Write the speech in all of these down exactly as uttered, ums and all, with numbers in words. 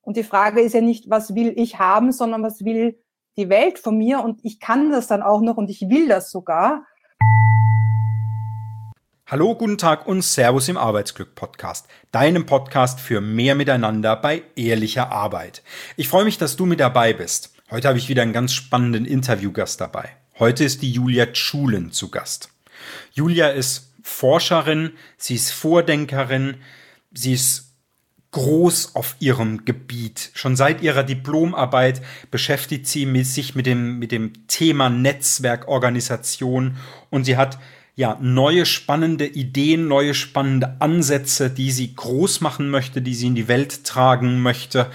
Und die Frage ist ja nicht, was will ich haben, sondern was will die Welt von mir? Und ich kann das dann auch noch und ich will das sogar. Hallo, guten Tag und Servus im Arbeitsglück-Podcast, deinem Podcast für mehr Miteinander bei ehrlicher Arbeit. Ich freue mich, dass du mit dabei bist. Heute habe ich wieder einen ganz spannenden Interviewgast dabei. Heute ist die Julia Schulen zu Gast. Julia ist Forscherin, sie ist Vordenkerin, sie ist groß auf ihrem Gebiet. Schon seit ihrer Diplomarbeit beschäftigt sie sich mit dem, mit dem Thema Netzwerkorganisation und sie hat ja neue spannende Ideen, neue spannende Ansätze, die sie groß machen möchte, die sie in die Welt tragen möchte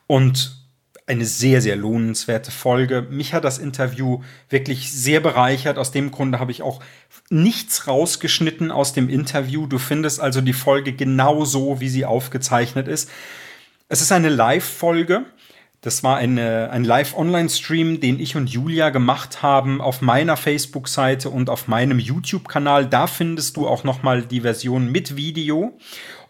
und eine sehr, sehr lohnenswerte Folge. Mich hat das Interview wirklich sehr bereichert. Aus dem Grunde habe ich auch nichts rausgeschnitten aus dem Interview. Du findest also die Folge genau so, wie sie aufgezeichnet ist. Es ist eine Live-Folge. Das war eine, ein Live-Online-Stream, den ich und Julia gemacht haben auf meiner Facebook-Seite und auf meinem YouTube-Kanal. Da findest du auch nochmal die Version mit Video.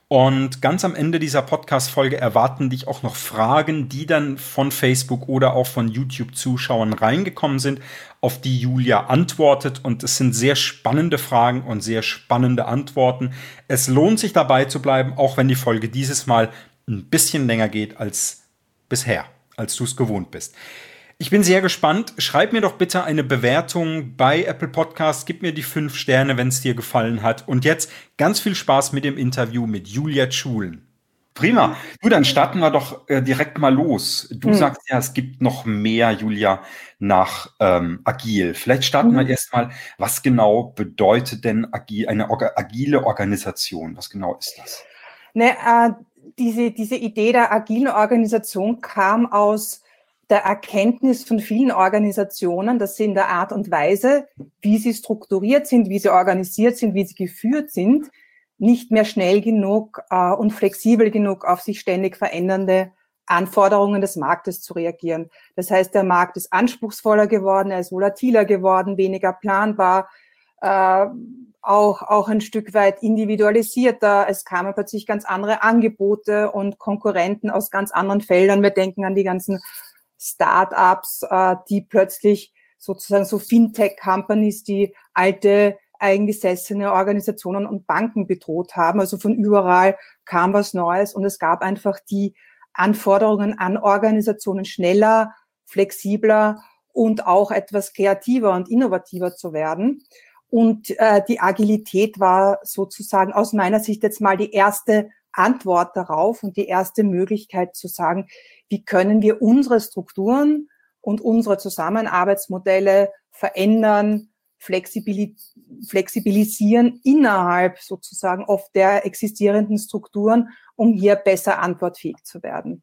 Und ganz am Ende dieser Podcast-Folge erwarten dich auch noch Fragen, die dann von Facebook oder auch von YouTube-Zuschauern reingekommen sind, auf die Julia antwortet. Und es sind sehr spannende Fragen und sehr spannende Antworten. Es lohnt sich dabei zu bleiben, auch wenn die Folge dieses Mal ein bisschen länger geht als bisher, als du es gewohnt bist. Ich bin sehr gespannt. Schreib mir doch bitte eine Bewertung bei Apple Podcasts. Gib mir die fünf Sterne, wenn es dir gefallen hat. Und jetzt ganz viel Spaß mit dem Interview mit Julia Schulen. Prima. Du, dann starten wir doch äh, direkt mal los. Du hm. sagst ja, es gibt noch mehr, Julia, nach ähm, Agil. Vielleicht starten hm. wir erstmal, was genau bedeutet denn Agil, eine orga, agile Organisation? Was genau ist das? Ne, äh, diese, diese Idee der agilen Organisation kam aus der Erkenntnis von vielen Organisationen, dass sie in der Art und Weise, wie sie strukturiert sind, wie sie organisiert sind, wie sie geführt sind, nicht mehr schnell genug äh, und flexibel genug auf sich ständig verändernde Anforderungen des Marktes zu reagieren. Das heißt, der Markt ist anspruchsvoller geworden, er ist volatiler geworden, weniger planbar, äh, auch, auch ein Stück weit individualisierter. Es kamen plötzlich ganz andere Angebote und Konkurrenten aus ganz anderen Feldern. Wir denken an die ganzen Start-ups, äh, die plötzlich sozusagen so Fintech-Companies, die alte, eingesessene Organisationen und Banken bedroht haben. Also von überall kam was Neues und es gab einfach die Anforderungen an Organisationen, schneller, flexibler und auch etwas kreativer und innovativer zu werden. Und äh, die Agilität war sozusagen aus meiner Sicht jetzt mal die erste Antwort darauf und die erste Möglichkeit zu sagen, wie können wir unsere Strukturen und unsere Zusammenarbeitsmodelle verändern, flexibilis- flexibilisieren innerhalb sozusagen oft der existierenden Strukturen, um hier besser antwortfähig zu werden.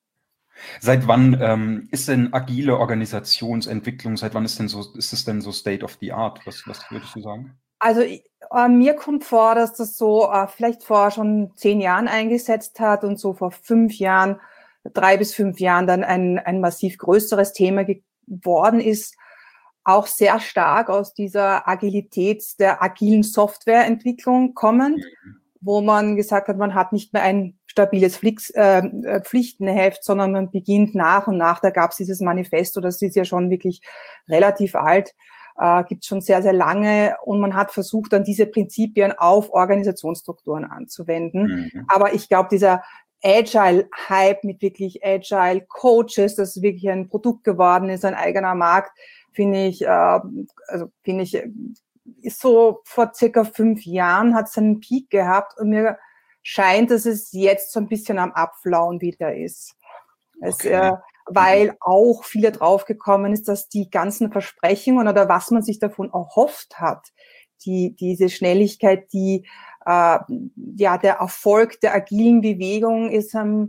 Seit wann ähm, ist denn agile Organisationsentwicklung, seit wann ist denn so, ist es denn so State of the Art? Was, was würdest du sagen? Also äh, mir kommt vor, dass das so äh, vielleicht vor schon zehn Jahren eingesetzt hat und so vor fünf Jahren, drei bis fünf Jahren dann ein, ein massiv größeres Thema geworden ist, auch sehr stark aus dieser Agilität der agilen Softwareentwicklung kommend, mhm. wo man gesagt hat, man hat nicht mehr ein stabiles Pflicht, äh, Pflichtenheft, sondern man beginnt nach und nach. Da gab es dieses Manifesto, das ist ja schon wirklich relativ alt, äh, gibt es schon sehr, sehr lange und man hat versucht, dann diese Prinzipien auf Organisationsstrukturen anzuwenden. Mhm. Aber ich glaube, dieser Agile-Hype mit wirklich Agile-Coaches, das wirklich ein Produkt geworden ist, ein eigener Markt, finde ich, äh, also finde ich, ist so vor circa fünf Jahren hat es einen Peak gehabt und mir scheint, dass es jetzt so ein bisschen am Abflauen wieder ist. Es, okay. äh, weil auch viele draufgekommen ist, dass die ganzen Versprechungen oder was man sich davon erhofft hat, die diese Schnelligkeit, die äh, ja der Erfolg der agilen Bewegung ist ähm,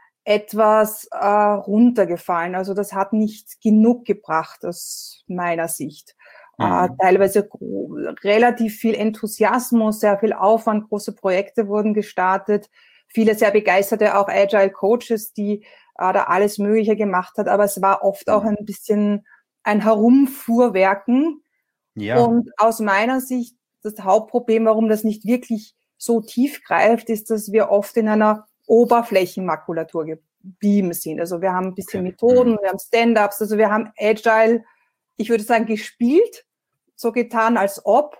etwas äh, runtergefallen. Also das hat nicht genug gebracht aus meiner Sicht. Mhm. Äh, teilweise relativ viel Enthusiasmus, sehr viel Aufwand, große Projekte wurden gestartet, viele sehr begeisterte auch Agile Coaches, die äh, da alles Mögliche gemacht hat, aber es war oft auch ein bisschen ein Herumfuhrwerken. Ja. Und aus meiner Sicht das Hauptproblem, warum das nicht wirklich so tief greift, ist, dass wir oft in einer Oberflächenmakulatur ge- geblieben sind. Also wir haben ein bisschen okay. Methoden, wir haben Stand-ups, also wir haben Agile, ich würde sagen, gespielt, so getan, als ob.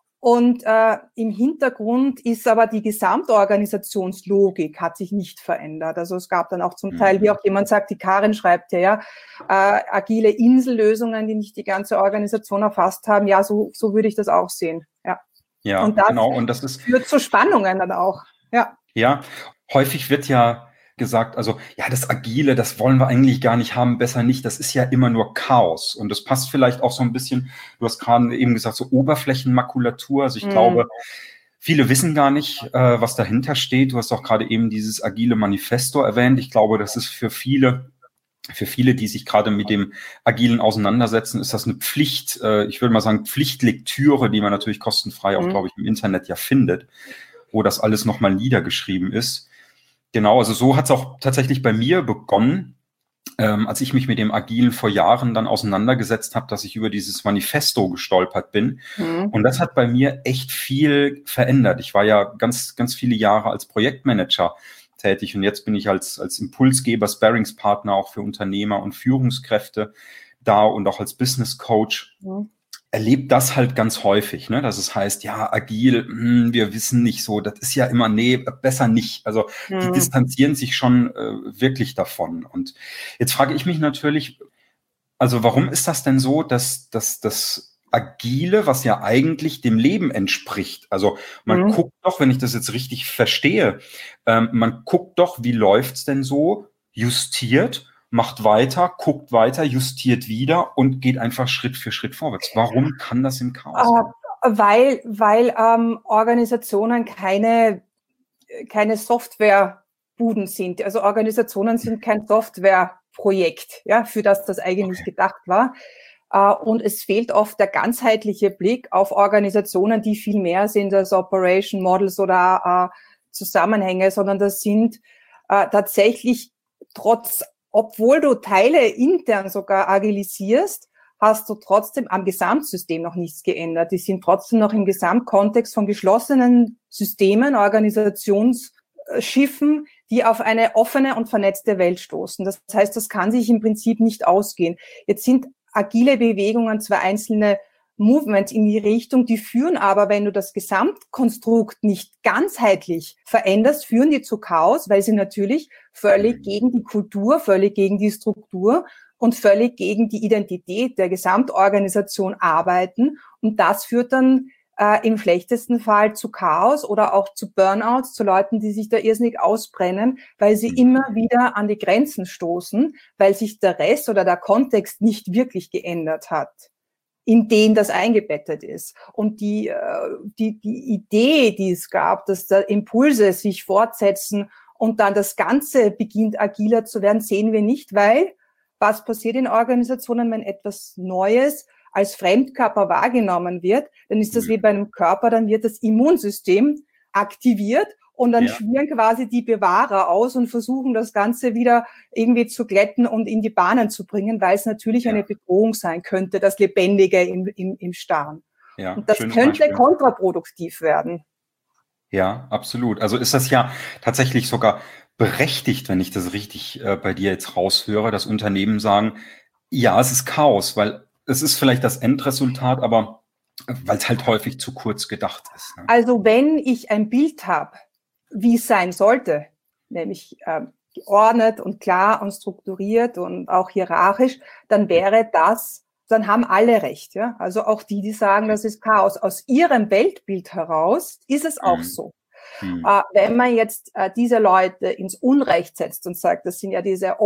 Und äh, im Hintergrund ist aber die Gesamtorganisationslogik hat sich nicht verändert. Also es gab dann auch zum Teil, wie auch jemand sagt, die Karin schreibt ja, ja äh, agile Insellösungen, die nicht die ganze Organisation erfasst haben. Ja, so, so würde ich das auch sehen. Ja, ja und das genau. Und das ist, führt zu Spannungen dann auch. Ja, ja, häufig wird ja gesagt, also ja, das Agile, das wollen wir eigentlich gar nicht haben, besser nicht, das ist ja immer nur Chaos. Und das passt vielleicht auch so ein bisschen, du hast gerade eben gesagt, so Oberflächenmakulatur. Also ich mm. glaube, viele wissen gar nicht, äh, was dahinter steht. Du hast auch gerade eben dieses agile Manifesto erwähnt. Ich glaube, das ist für viele, für viele, die sich gerade mit dem Agilen auseinandersetzen, ist das eine Pflicht, äh, ich würde mal sagen, Pflichtlektüre, die man natürlich kostenfrei auch, mm. glaube ich, im Internet ja findet, wo das alles nochmal niedergeschrieben ist. Genau, also so hat es auch tatsächlich bei mir begonnen, ähm, als ich mich mit dem Agilen vor Jahren dann auseinandergesetzt habe, dass ich über dieses Manifesto gestolpert bin. Mhm. Und das hat bei mir echt viel verändert. Ich war ja ganz, ganz viele Jahre als Projektmanager tätig und jetzt bin ich als, als Impulsgeber, Sparringspartner auch für Unternehmer und Führungskräfte da und auch als Business Coach. Mhm. Erlebt das halt ganz häufig, ne? Dass es heißt, ja, agil, mh, wir wissen nicht so, das ist ja immer, nee, besser nicht. Also mhm. die distanzieren sich schon äh, wirklich davon. Und jetzt frage ich mich natürlich, also warum ist das denn so, dass, dass das Agile, was ja eigentlich dem Leben entspricht, also man mhm. guckt doch, wenn ich das jetzt richtig verstehe, ähm, man guckt doch, wie läuft's denn so, justiert, macht weiter, guckt weiter, justiert wieder und geht einfach Schritt für Schritt vorwärts. Warum kann das im Chaos sein? Uh, weil weil ähm, Organisationen keine, keine Softwarebuden sind. Also Organisationen sind kein Softwareprojekt, ja, für das das eigentlich okay. gedacht war. Uh, und es fehlt oft der ganzheitliche Blick auf Organisationen, die viel mehr sind als Operation Models oder uh, Zusammenhänge, sondern das sind uh, tatsächlich trotz obwohl du Teile intern sogar agilisierst, hast du trotzdem am Gesamtsystem noch nichts geändert. Die sind trotzdem noch im Gesamtkontext von geschlossenen Systemen, Organisationsschiffen, die auf eine offene und vernetzte Welt stoßen. Das heißt, das kann sich im Prinzip nicht ausgehen. Jetzt sind agile Bewegungen zwar einzelne Movements in die Richtung, die führen aber, wenn du das Gesamtkonstrukt nicht ganzheitlich veränderst, führen die zu Chaos, weil sie natürlich völlig gegen die Kultur, völlig gegen die Struktur und völlig gegen die Identität der Gesamtorganisation arbeiten. Und das führt dann äh, im schlechtesten Fall zu Chaos oder auch zu Burnouts, zu Leuten, die sich da irrsinnig ausbrennen, weil sie immer wieder an die Grenzen stoßen, weil sich der Rest oder der Kontext nicht wirklich geändert hat, in denen das eingebettet ist. Und die, die, die Idee, die es gab, dass da Impulse sich fortsetzen und dann das Ganze beginnt agiler zu werden, sehen wir nicht, weil was passiert in Organisationen, wenn etwas Neues als Fremdkörper wahrgenommen wird, dann ist das wie bei einem Körper, dann wird das Immunsystem aktiviert und dann ja. schwirren quasi die Bewahrer aus und versuchen das Ganze wieder irgendwie zu glätten und in die Bahnen zu bringen, weil es natürlich ja. eine Bedrohung sein könnte, das Lebendige im, im, im Starren. Ja, und das könnte Beispiel. kontraproduktiv werden. Ja, absolut. Also ist das ja tatsächlich sogar berechtigt, wenn ich das richtig äh, bei dir jetzt raushöre, dass Unternehmen sagen, ja, es ist Chaos, weil es ist vielleicht das Endresultat, aber weil es halt häufig zu kurz gedacht ist. Ne? Also wenn ich ein Bild habe, wie es sein sollte, nämlich äh, geordnet und klar und strukturiert und auch hierarchisch, dann wäre das, dann haben alle recht. Ja? Also auch die, die sagen, das ist Chaos. Aus ihrem Weltbild heraus ist es auch mhm. so. Mhm. Äh, wenn man jetzt äh, diese Leute ins Unrecht setzt und sagt, das sind ja diese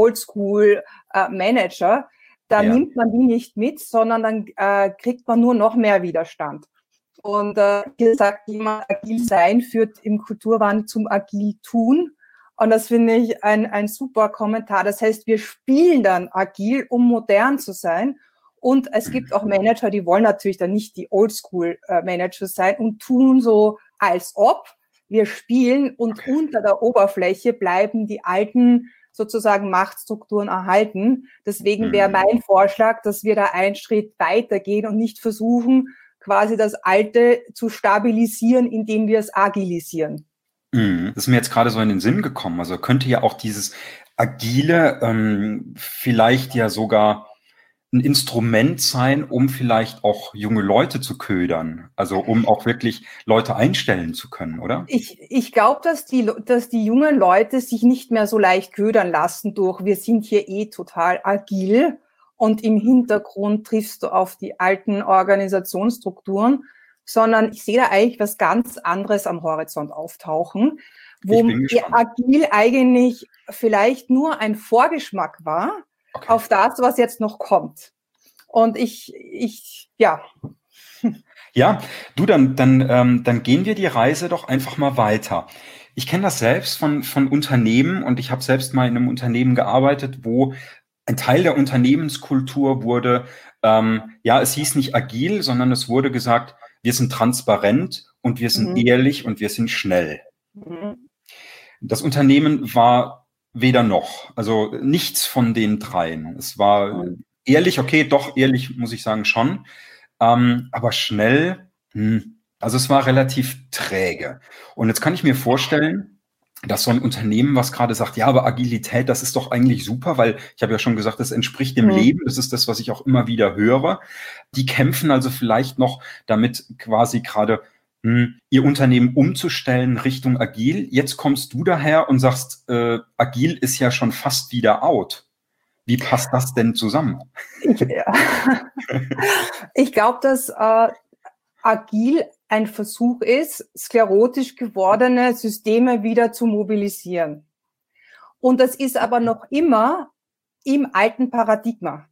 Oldschool-Manager, äh, dann ja. nimmt man die nicht mit, sondern dann äh, kriegt man nur noch mehr Widerstand. Und äh, hier sagt jemand, agil sein führt im Kulturwandel zum agil tun. Und das finde ich ein, ein super Kommentar. Das heißt, wir spielen dann agil, um modern zu sein. Und es gibt auch Manager, die wollen natürlich dann nicht die Oldschool-Manager sein und tun so, als ob wir spielen und okay. unter der Oberfläche bleiben die alten sozusagen Machtstrukturen erhalten. Deswegen wäre mein Vorschlag, dass wir da einen Schritt weitergehen und nicht versuchen, quasi das Alte zu stabilisieren, indem wir es agilisieren. Das ist mir jetzt gerade so in den Sinn gekommen. Also könnte ja auch dieses Agile ähm, vielleicht ja sogar ein Instrument sein, um vielleicht auch junge Leute zu ködern, also um auch wirklich Leute einstellen zu können, oder? Ich, ich glaube, dass die, dass die jungen Leute sich nicht mehr so leicht ködern lassen durch, wir sind hier eh total agil und im Hintergrund triffst du auf die alten Organisationsstrukturen, sondern ich sehe da eigentlich was ganz anderes am Horizont auftauchen, wo agil eigentlich vielleicht nur ein Vorgeschmack war, okay, auf das, was jetzt noch kommt. Und ich, ich, ja. Ja, du, dann, dann, ähm, dann gehen wir die Reise doch einfach mal weiter. Ich kenne das selbst von, von Unternehmen und ich habe selbst mal in einem Unternehmen gearbeitet, wo ein Teil der Unternehmenskultur wurde, ähm, ja, es hieß nicht agil, sondern es wurde gesagt, wir sind transparent und wir sind mhm. ehrlich und wir sind schnell. Mhm. Das Unternehmen war weder noch, also nichts von den dreien. Es war mhm. ehrlich, okay, doch, ehrlich muss ich sagen, schon. Ähm, aber schnell, hm, also es war relativ träge. Und jetzt kann ich mir vorstellen, dass so ein Unternehmen, was gerade sagt, ja, aber Agilität, das ist doch eigentlich super, weil ich habe ja schon gesagt, das entspricht dem mhm. Leben, das ist das, was ich auch immer wieder höre. Die kämpfen also vielleicht noch damit quasi gerade, hm, ihr Unternehmen umzustellen Richtung agil. Jetzt kommst du daher und sagst, äh, agil ist ja schon fast wieder out. Wie passt das denn zusammen? Ich, ja. ich glaube, dass äh, agil ein Versuch ist, sklerotisch gewordene Systeme wieder zu mobilisieren. Und das ist aber noch immer im alten Paradigma.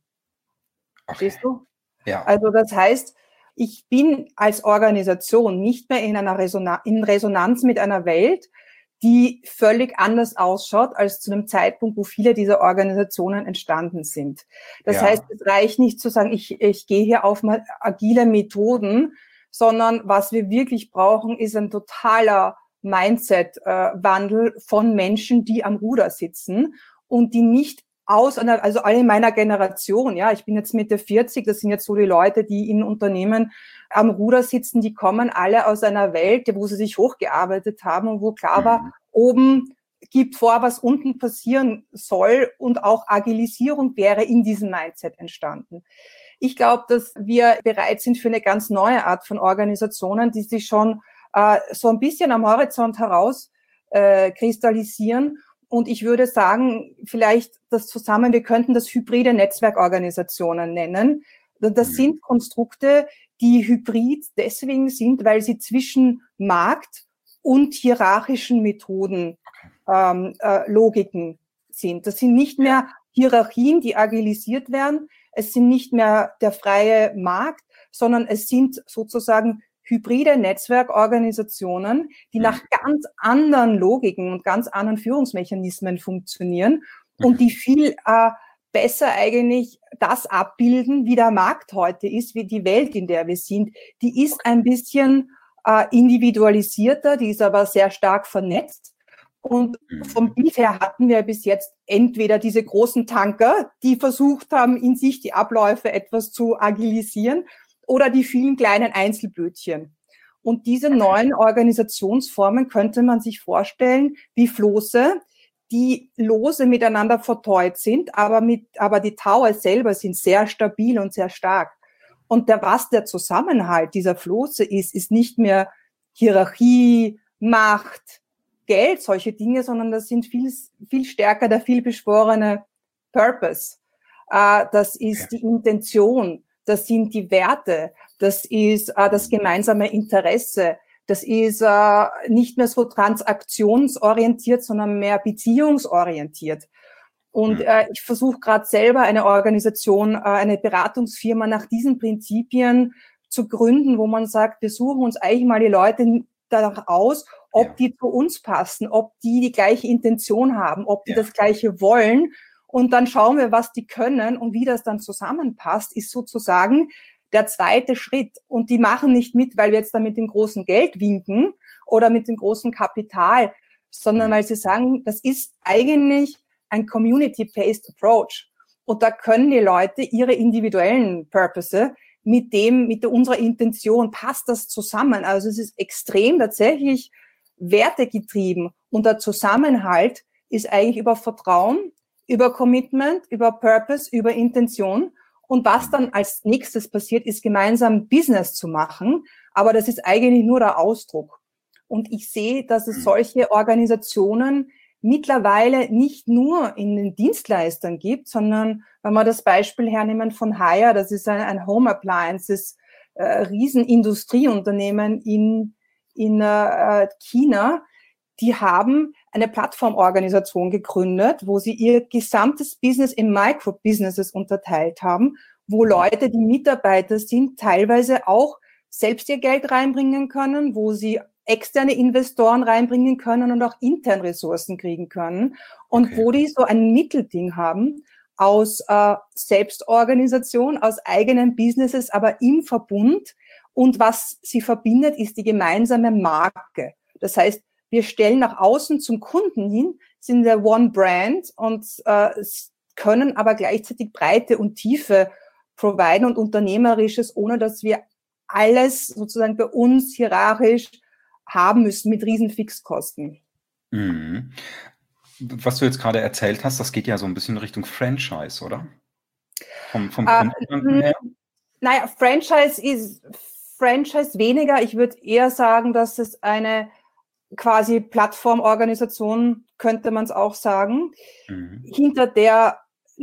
Okay. Verstehst du? Ja. Also das heißt, ich bin als Organisation nicht mehr in einer Resonanz, in Resonanz mit einer Welt, die völlig anders ausschaut als zu einem Zeitpunkt, wo viele dieser Organisationen entstanden sind. Das ja. heißt, es reicht nicht zu sagen, ich, ich gehe hier auf agile Methoden, sondern was wir wirklich brauchen, ist ein totaler Mindset-Wandel äh, von Menschen, die am Ruder sitzen und die nicht aus einer, also alle in meiner Generation, ja, ich bin jetzt Mitte vierzig, das sind jetzt so die Leute, die in Unternehmen am Ruder sitzen, die kommen alle aus einer Welt, wo sie sich hochgearbeitet haben und wo klar war, mhm. oben gibt vor, was unten passieren soll und auch Agilisierung wäre in diesem Mindset entstanden. Ich glaube, dass wir bereit sind für eine ganz neue Art von Organisationen, die sich schon äh, so ein bisschen am Horizont heraus äh, kristallisieren. Und ich würde sagen, vielleicht das zusammen, wir könnten das hybride Netzwerkorganisationen nennen. Das sind Konstrukte, die hybrid deswegen sind, weil sie zwischen Markt und hierarchischen Methoden, ähm, äh, Logiken sind. Das sind nicht mehr Hierarchien, die agilisiert werden. Es sind nicht mehr der freie Markt, sondern es sind sozusagen hybride Netzwerkorganisationen, die nach ganz anderen Logiken und ganz anderen Führungsmechanismen funktionieren und die viel äh, besser eigentlich das abbilden, wie der Markt heute ist, wie die Welt, in der wir sind. Die ist ein bisschen äh, individualisierter, die ist aber sehr stark vernetzt. Und vom Bild her hatten wir bis jetzt entweder diese großen Tanker, die versucht haben, in sich die Abläufe etwas zu agilisieren, oder die vielen kleinen Einzelbötchen. Und diese neuen Organisationsformen könnte man sich vorstellen wie Floße, die lose miteinander verteut sind, aber mit, aber die Tower selber sind sehr stabil und sehr stark. Und der, was der Zusammenhalt dieser Floße ist, ist nicht mehr Hierarchie, Macht, Geld, solche Dinge, sondern das sind viel, viel stärker der vielbeschworene Purpose. Äh, das ist die Intention, das sind die Werte, das ist äh, das gemeinsame Interesse, das ist äh, nicht mehr so transaktionsorientiert, sondern mehr beziehungsorientiert. Und äh, ich versuche gerade selber eine Organisation, äh, eine Beratungsfirma nach diesen Prinzipien zu gründen, wo man sagt, wir suchen uns eigentlich mal die Leute danach aus, ob ja. die zu uns passen, ob die die gleiche Intention haben, ob die ja. das Gleiche wollen. Und dann schauen wir, was die können und wie das dann zusammenpasst, ist sozusagen der zweite Schritt. Und die machen nicht mit, weil wir jetzt da mit dem großen Geld winken oder mit dem großen Kapital, sondern weil sie sagen, das ist eigentlich ein Community-Based Approach. Und da können die Leute ihre individuellen Purpose mit dem, mit der, unserer Intention, passt das zusammen. Also es ist extrem tatsächlich wertegetrieben und der Zusammenhalt ist eigentlich über Vertrauen, über Commitment, über Purpose, über Intention. Und was dann als nächstes passiert, ist gemeinsam Business zu machen. Aber das ist eigentlich nur der Ausdruck. Und ich sehe, dass es solche Organisationen mittlerweile nicht nur in den Dienstleistern gibt, sondern wenn wir das Beispiel hernehmen von Haier, das ist ein, ein Home Appliances äh, Riesenindustrieunternehmen in, in äh, China, die haben eine Plattformorganisation gegründet, wo sie ihr gesamtes Business in Micro-Businesses unterteilt haben, wo Leute, die Mitarbeiter sind, teilweise auch selbst ihr Geld reinbringen können, wo sie externe Investoren reinbringen können und auch intern Ressourcen kriegen können. Und okay. wo die so ein Mittelding haben aus äh, Selbstorganisation, aus eigenen Businesses, aber im Verbund. Und was sie verbindet, ist die gemeinsame Marke. Das heißt, wir stellen nach außen zum Kunden hin, sind der One Brand und äh, können aber gleichzeitig Breite und Tiefe providen und Unternehmerisches, ohne dass wir alles sozusagen bei uns hierarchisch haben müssen mit riesen Fixkosten. Mhm. Was du jetzt gerade erzählt hast, das geht ja so ein bisschen Richtung Franchise, oder? Vom, vom Grundgedanken äh, her? Naja, Franchise ist Franchise weniger. Ich würde eher sagen, dass es eine quasi Plattformorganisation, könnte man es auch sagen, mhm. hinter der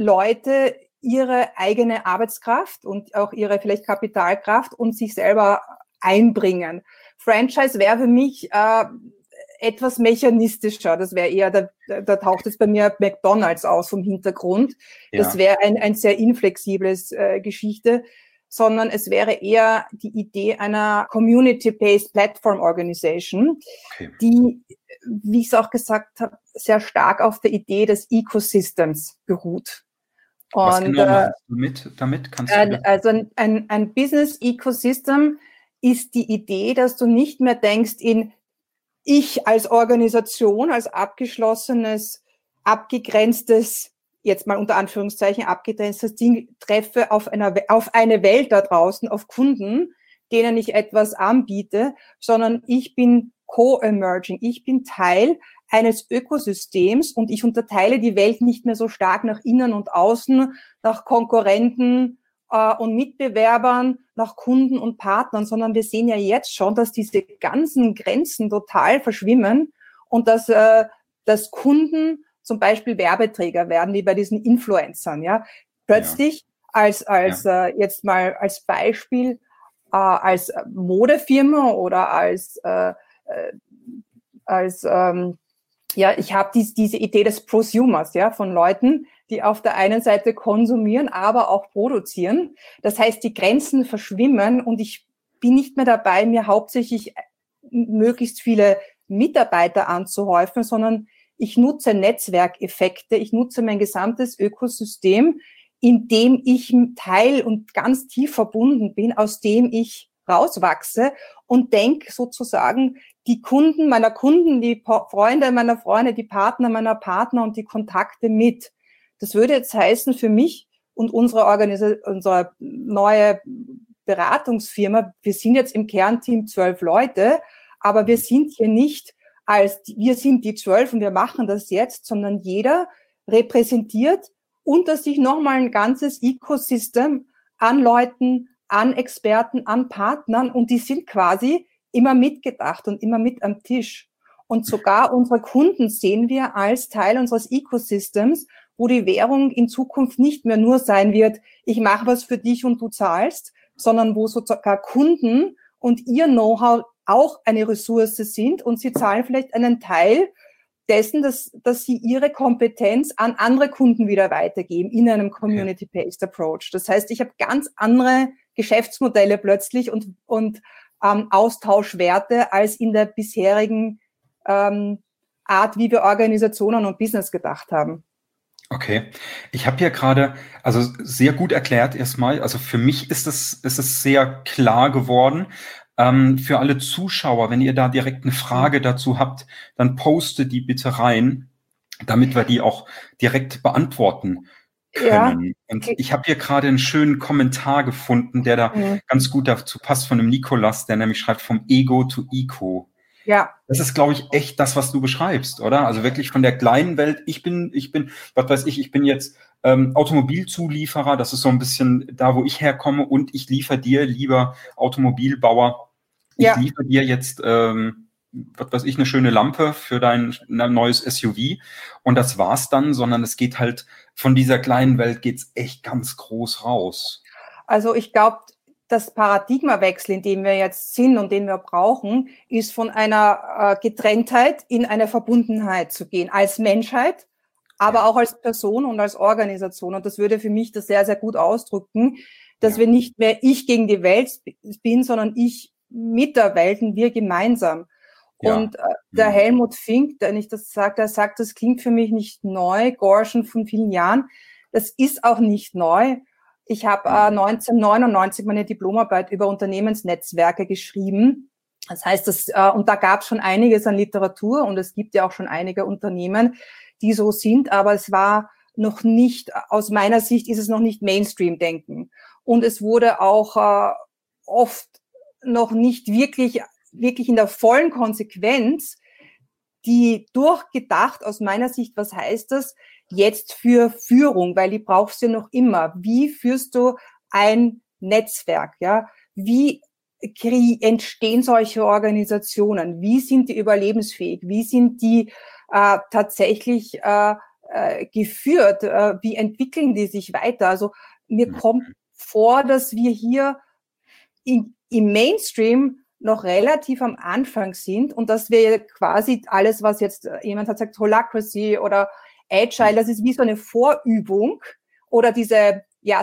Leute ihre eigene Arbeitskraft und auch ihre vielleicht Kapitalkraft und sich selber einbringen. Franchise wäre für mich äh, etwas mechanistischer. Das wäre eher, da, da taucht jetzt bei mir McDonald's aus vom Hintergrund. Ja. Das wäre ein, ein sehr inflexibles äh, Geschichte, sondern es wäre eher die Idee einer Community-Based Platform Organization, okay. die, wie ich es auch gesagt habe, sehr stark auf der Idee des Ecosystems beruht. Und, Was genau meinst du mit, damit? Kannst du äh, also ein, ein, ein Business-Ecosystem ist die Idee, dass du nicht mehr denkst in ich als Organisation, als abgeschlossenes, abgegrenztes, jetzt mal unter Anführungszeichen abgegrenztes Ding, treffe auf, einer, auf eine Welt da draußen, auf Kunden, denen ich etwas anbiete, sondern ich bin co-emerging, ich bin Teil eines Ökosystems und ich unterteile die Welt nicht mehr so stark nach innen und außen, nach Konkurrenten äh, und Mitbewerbern, nach Kunden und Partnern, sondern wir sehen ja jetzt schon, dass diese ganzen Grenzen total verschwimmen und dass, äh, dass Kunden zum Beispiel Werbeträger werden, wie bei diesen Influencern, ja. Plötzlich ja. als, als ja. äh, jetzt mal als Beispiel, äh, als Modefirma oder als, äh, äh, als ähm, ja, ich habe dies, diese Idee des Prosumers, ja, von Leuten, die auf der einen Seite konsumieren, aber auch produzieren. Das heißt, die Grenzen verschwimmen und ich bin nicht mehr dabei, mir hauptsächlich möglichst viele Mitarbeiter anzuhäufen, sondern ich nutze Netzwerkeffekte, ich nutze mein gesamtes Ökosystem, in dem ich Teil und ganz tief verbunden bin, aus dem ich rauswachse und denke sozusagen, die Kunden meiner Kunden, die Freunde meiner Freunde, die Partner meiner Partner und die Kontakte mit. Das würde jetzt heißen für mich und unsere Organisation, unsere neue Beratungsfirma, wir sind jetzt im Kernteam zwölf Leute, aber wir sind hier nicht als, wir sind die zwölf und wir machen das jetzt, sondern jeder repräsentiert unter sich nochmal ein ganzes Ecosystem an Leuten, an Experten, an Partnern und die sind quasi immer mitgedacht und immer mit am Tisch. Und sogar unsere Kunden sehen wir als Teil unseres Ecosystems, wo die Währung in Zukunft nicht mehr nur sein wird, ich mache was für dich und du zahlst, sondern wo sogar Kunden und ihr Know-how auch eine Ressource sind und sie zahlen vielleicht einen Teil dessen, dass, dass sie ihre Kompetenz an andere Kunden wieder weitergeben in einem Community-Based Approach. Das heißt, ich habe ganz andere Geschäftsmodelle plötzlich und, und ähm, Austauschwerte als in der bisherigen ähm, Art, wie wir Organisationen und Business gedacht haben. Okay, ich habe hier gerade, also sehr gut erklärt erstmal, also für mich ist es, ist es sehr klar geworden. Ähm, für alle Zuschauer, wenn ihr da direkt eine Frage dazu habt, dann postet die bitte rein, damit wir die auch direkt beantworten können. Ja. Und ich habe hier gerade einen schönen Kommentar gefunden, der da mhm. ganz gut dazu passt von dem Nikolas, der nämlich schreibt vom Ego to Eco. Ja. Das ist, glaube ich, echt das, was du beschreibst, oder? Also wirklich von der kleinen Welt. Ich bin, ich bin, was weiß ich, ich bin jetzt ähm, Automobilzulieferer. Das ist so ein bisschen da, wo ich herkomme. Und ich liefere dir, lieber Automobilbauer, ich Ja. liefere dir jetzt, ähm, was weiß ich, eine schöne Lampe für dein neues S U V. Und das war's dann, sondern es geht halt von dieser kleinen Welt geht's echt ganz groß raus. Also ich glaube, das Paradigmawechsel, in dem wir jetzt sind und den wir brauchen, ist von einer äh, Getrenntheit in eine Verbundenheit zu gehen, als Menschheit, aber Ja. auch als Person und als Organisation. Und das würde für mich das sehr, sehr gut ausdrücken, dass Ja. wir nicht mehr ich gegen die Welt bin, sondern ich mit der Welt und wir gemeinsam. Ja. Und äh, der Mhm. Helmut Fink, der nicht das sagt, er sagt, das klingt für mich nicht neu, Gorschen von vielen Jahren. Das ist auch nicht neu. Ich habe äh, neunzehnhundertneunundneunzig meine Diplomarbeit über Unternehmensnetzwerke geschrieben. Das heißt, das, äh, und da gab es schon einiges an Literatur und es gibt ja auch schon einige Unternehmen, die so sind, aber es war noch nicht, aus meiner Sicht ist es noch nicht Mainstream-Denken. Und es wurde auch äh, oft noch nicht wirklich, wirklich in der vollen Konsequenz die durchgedacht, aus meiner Sicht, was heißt das jetzt für Führung, weil die brauchst du ja noch immer. Wie führst du ein Netzwerk, ja? Wie entstehen solche Organisationen? Wie sind die überlebensfähig? Wie sind die äh, tatsächlich äh, äh, geführt? Äh, wie entwickeln die sich weiter? Also mir kommt vor, dass wir hier in, im Mainstream noch relativ am Anfang sind und dass wir quasi alles, was jetzt jemand hat gesagt, Holacracy oder Agile, das ist wie so eine Vorübung oder diese ja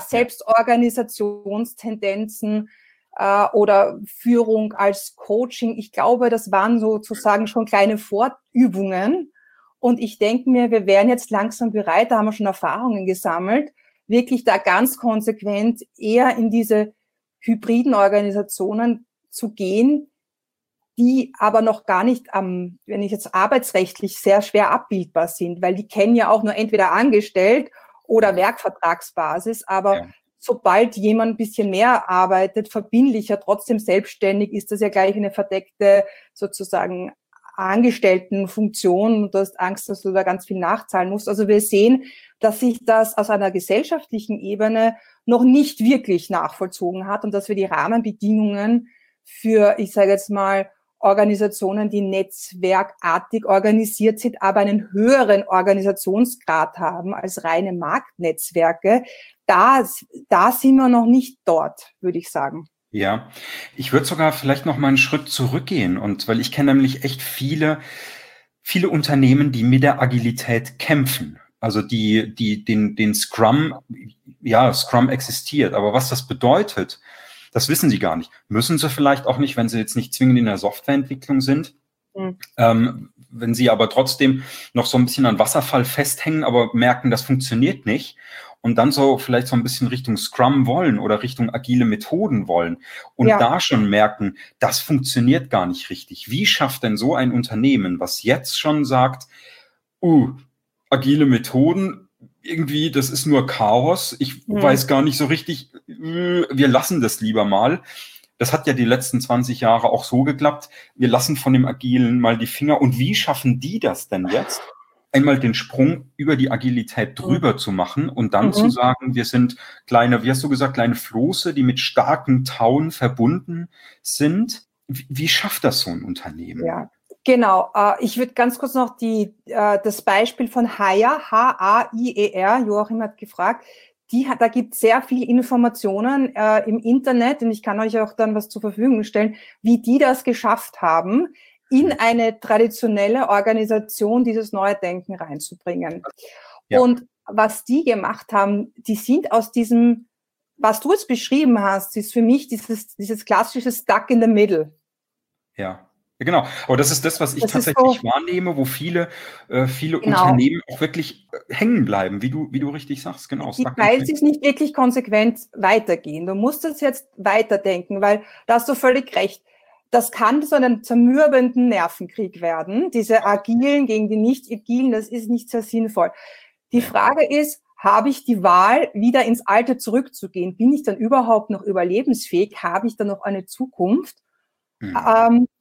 Selbstorganisationstendenzen äh, oder Führung als Coaching. Ich glaube, das waren sozusagen schon kleine Vorübungen und ich denke mir, wir wären jetzt langsam bereit, da haben wir schon Erfahrungen gesammelt, wirklich da ganz konsequent eher in diese hybriden Organisationen zu gehen, die aber noch gar nicht am, wenn ich jetzt arbeitsrechtlich sehr schwer abbildbar sind, weil die kennen ja auch nur entweder angestellt oder Werkvertragsbasis, aber ja. Sobald jemand ein bisschen mehr arbeitet, verbindlicher, trotzdem selbstständig, ist das ja gleich eine verdeckte sozusagen Angestelltenfunktion. Du hast Angst, dass du da ganz viel nachzahlen musst. Also wir sehen, dass sich das aus einer gesellschaftlichen Ebene noch nicht wirklich nachvollzogen hat und dass wir die Rahmenbedingungen für, ich sage jetzt mal, Organisationen, die netzwerkartig organisiert sind, aber einen höheren Organisationsgrad haben als reine Marktnetzwerke, da, da sind wir noch nicht dort, würde ich sagen. Ja, ich würde sogar vielleicht noch mal einen Schritt zurückgehen und weil ich kenne nämlich echt viele, viele Unternehmen, die mit der Agilität kämpfen. Also die, die, den, den Scrum, ja, Scrum existiert. Aber was das bedeutet, das wissen sie gar nicht. Müssen sie vielleicht auch nicht, wenn sie jetzt nicht zwingend in der Softwareentwicklung sind. Mhm. Ähm, wenn sie aber trotzdem noch so ein bisschen an Wasserfall festhängen, aber merken, das funktioniert nicht. Und dann so vielleicht so ein bisschen Richtung Scrum wollen oder Richtung agile Methoden wollen und ja. da schon merken, das funktioniert gar nicht richtig. Wie schafft denn so ein Unternehmen, was jetzt schon sagt, uh, agile Methoden, irgendwie, das ist nur Chaos, ich mhm. weiß gar nicht so richtig, wir lassen das lieber mal. Das hat ja die letzten zwanzig Jahre auch so geklappt. Wir lassen von dem Agilen mal die Finger. Und wie schaffen die das denn jetzt? Einmal den Sprung über die Agilität drüber mhm. zu machen und dann mhm. zu sagen, wir sind kleine, wie hast du gesagt, kleine Floße, die mit starken Tauen verbunden sind. Wie, wie schafft das so ein Unternehmen? Ja, genau. Ich würde ganz kurz noch die, das Beispiel von Haier, H A I E R, Joachim hat gefragt, die hat, da gibt es sehr viel Informationen äh, im Internet und ich kann euch auch dann was zur Verfügung stellen, wie die das geschafft haben, in eine traditionelle Organisation dieses neue Denken reinzubringen. Ja. Und was die gemacht haben, die sind aus diesem, was du jetzt beschrieben hast, ist für mich dieses, dieses klassische Stuck in the Middle. Ja. Ja, genau. Aber das ist das, was ich das tatsächlich so, wahrnehme, wo viele, äh, viele genau. Unternehmen auch wirklich hängen bleiben, wie du, wie du richtig sagst. Genau. Die, weil sie es nicht wirklich konsequent weitergehen. Du musst es jetzt weiterdenken, weil da hast du völlig recht. Das kann so einen zermürbenden Nervenkrieg werden. Diese Agilen gegen die Nicht-Agilen, das ist nicht sehr sinnvoll. Die Frage ist, habe ich die Wahl, wieder ins Alte zurückzugehen? Bin ich dann überhaupt noch überlebensfähig? Habe ich dann noch eine Zukunft? Mhm. Ähm,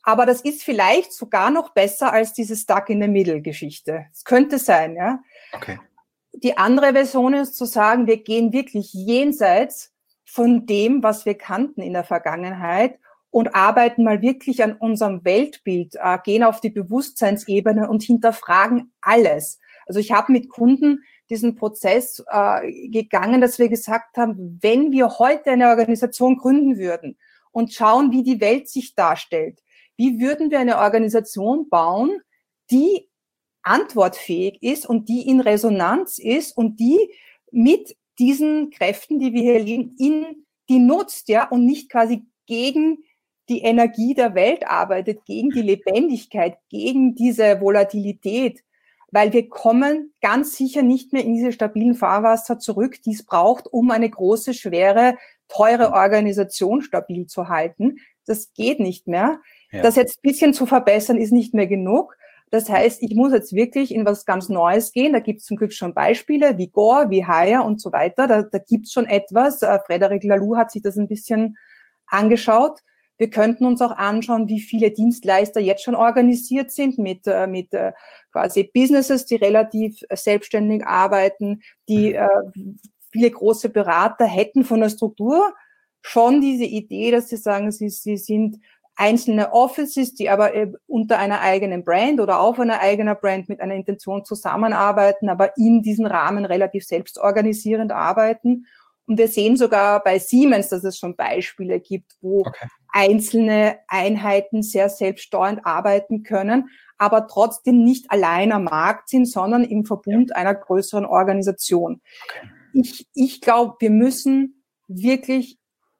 Aber das ist vielleicht sogar noch besser als diese Stuck-in-the-Middle-Geschichte. Es könnte sein, ja. Okay. Die andere Version ist zu sagen, wir gehen wirklich jenseits von dem, was wir kannten in der Vergangenheit und arbeiten mal wirklich an unserem Weltbild, äh, gehen auf die Bewusstseinsebene und hinterfragen alles. Also ich habe mit Kunden diesen Prozess äh, gegangen, dass wir gesagt haben, wenn wir heute eine Organisation gründen würden und schauen, wie die Welt sich darstellt, wie würden wir eine Organisation bauen, die antwortfähig ist und die in Resonanz ist und die mit diesen Kräften, die wir hier leben, in die nutzt, ja, und nicht quasi gegen die Energie der Welt arbeitet, gegen die Lebendigkeit, gegen diese Volatilität, weil wir kommen ganz sicher nicht mehr in diese stabilen Fahrwasser zurück, die es braucht, um eine große, schwere, teure Organisation stabil zu halten. Das geht nicht mehr. Ja. Das jetzt ein bisschen zu verbessern, ist nicht mehr genug. Das heißt, ich muss jetzt wirklich in was ganz Neues gehen. Da gibt es zum Glück schon Beispiele wie Gore, wie Hire und so weiter. Da, da gibt es schon etwas. Äh, Frederic Laloux hat sich das ein bisschen angeschaut. Wir könnten uns auch anschauen, wie viele Dienstleister jetzt schon organisiert sind mit, äh, mit äh, quasi Businesses, die relativ äh, selbstständig arbeiten, die äh, viele große Berater hätten von der Struktur schon diese Idee, dass sie sagen, sie, sie sind einzelne Offices, die aber unter einer eigenen Brand oder auf einer eigenen Brand mit einer Intention zusammenarbeiten, aber in diesen Rahmen relativ selbstorganisierend arbeiten. Und wir sehen sogar bei Siemens, dass es schon Beispiele gibt, wo okay. einzelne Einheiten sehr selbststeuernd arbeiten können, aber trotzdem nicht allein am Markt sind, sondern im Verbund ja. einer größeren Organisation. Okay. Ich, ich glaube, wir müssen wirklich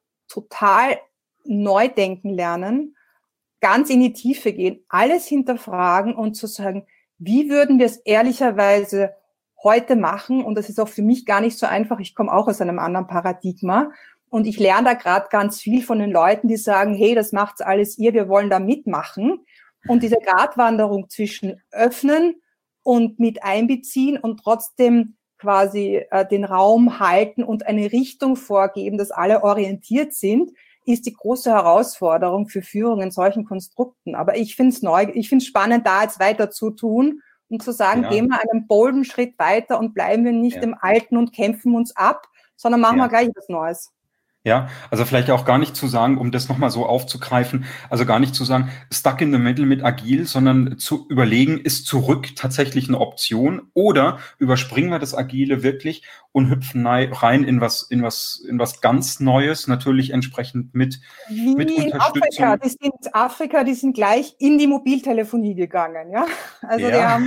total neu denken lernen, ganz in die Tiefe gehen, alles hinterfragen und zu sagen, wie würden wir es ehrlicherweise heute machen? Und das ist auch für mich gar nicht so einfach. Ich komme auch aus einem anderen Paradigma und ich lerne da gerade ganz viel von den Leuten, die sagen, hey, das macht's alles ihr, wir wollen da mitmachen. Und diese Gratwanderung zwischen öffnen und mit einbeziehen und trotzdem quasi äh, den Raum halten und eine Richtung vorgeben, dass alle orientiert sind, ist die große Herausforderung für Führung in solchen Konstrukten. Aber ich finde es neu, ich finde es spannend, da jetzt weiter zu tun und zu sagen, ja. gehen wir einen bolden Schritt weiter und bleiben wir nicht ja. im Alten und kämpfen uns ab, sondern machen ja. wir gleich was Neues. Ja, also vielleicht auch gar nicht zu sagen, um das nochmal so aufzugreifen, also gar nicht zu sagen, stuck in the middle mit agil, sondern zu überlegen, ist zurück tatsächlich eine Option oder überspringen wir das Agile wirklich und hüpfen rein in was, in was, in was ganz Neues, natürlich entsprechend mit, Wie mit in Unterstützung. Afrika, die sind Afrika, die sind gleich in die Mobiltelefonie gegangen, ja. Also ja. die haben,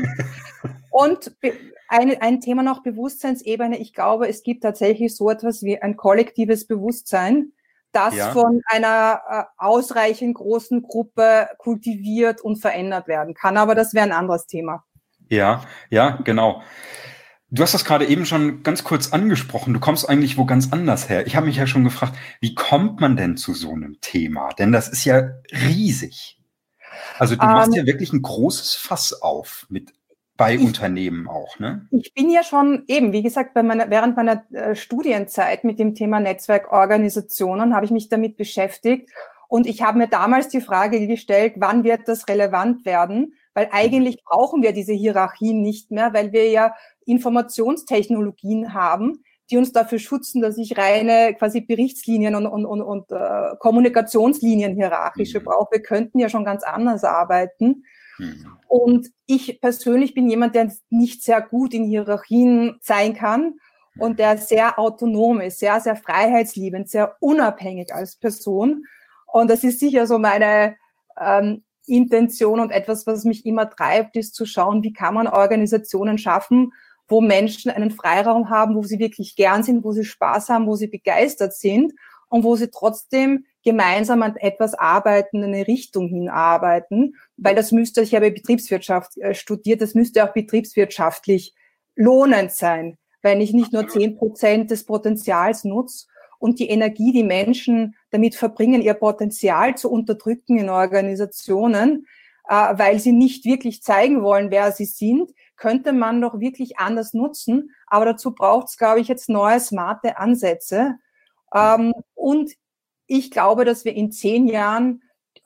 und Ein, ein Thema noch Bewusstseinsebene. Ich glaube, es gibt tatsächlich so etwas wie ein kollektives Bewusstsein, das ja. von einer äh, ausreichend großen Gruppe kultiviert und verändert werden kann. Aber das wäre ein anderes Thema. Ja, ja, genau. Du hast das gerade eben schon ganz kurz angesprochen. Du kommst eigentlich wo ganz anders her. Ich habe mich ja schon gefragt, wie kommt man denn zu so einem Thema? Denn das ist ja riesig. Also du ähm, machst ja wirklich ein großes Fass auf mit bei ich, Unternehmen auch, ne? Ich bin ja schon eben, wie gesagt, bei meiner, während meiner äh, Studienzeit mit dem Thema Netzwerkorganisationen habe ich mich damit beschäftigt und ich habe mir damals die Frage gestellt, wann wird das relevant werden? Weil eigentlich brauchen wir diese Hierarchien nicht mehr, weil wir ja Informationstechnologien haben, die uns dafür schützen, dass ich reine quasi Berichtslinien und, und, und, und äh, Kommunikationslinien hierarchische mhm. brauche. Wir könnten ja schon ganz anders arbeiten. Mhm. Und ich persönlich bin jemand, der nicht sehr gut in Hierarchien sein kann und der sehr autonom ist, sehr, sehr freiheitsliebend, sehr unabhängig als Person. Und das ist sicher so meine ähm, Intention und etwas, was mich immer treibt, ist zu schauen, wie kann man Organisationen schaffen, wo Menschen einen Freiraum haben, wo sie wirklich gern sind, wo sie Spaß haben, wo sie begeistert sind und wo sie trotzdem gemeinsam an etwas arbeiten, in eine Richtung hinarbeiten, weil das müsste, ich habe Betriebswirtschaft studiert, das müsste auch betriebswirtschaftlich lohnend sein, wenn ich nicht nur zehn Prozent des Potenzials nutze und die Energie, die Menschen damit verbringen, ihr Potenzial zu unterdrücken in Organisationen, äh, weil sie nicht wirklich zeigen wollen, wer sie sind, könnte man doch wirklich anders nutzen. Aber dazu braucht es, glaube ich, jetzt neue, smarte Ansätze. Ähm, und ich glaube, dass wir in zehn Jahren